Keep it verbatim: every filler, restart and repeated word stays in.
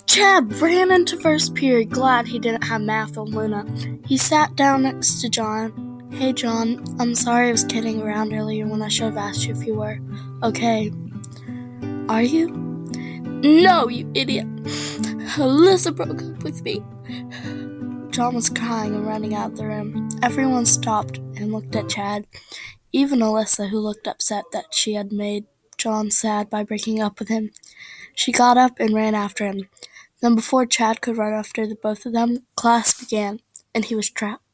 Chad ran into first period, glad he didn't have math on Luna. He sat down next to John. Hey, John, I'm sorry I was kidding around earlier when I should have asked you if you were okay. Are you? No, you idiot. Alyssa broke up with me. John was crying and running out of the room. Everyone stopped and looked at Chad, even Alyssa, who looked upset that she had made John sad by breaking up with him. She got up and ran after him. Then before Chad could run after the both of them, class began, and he was trapped.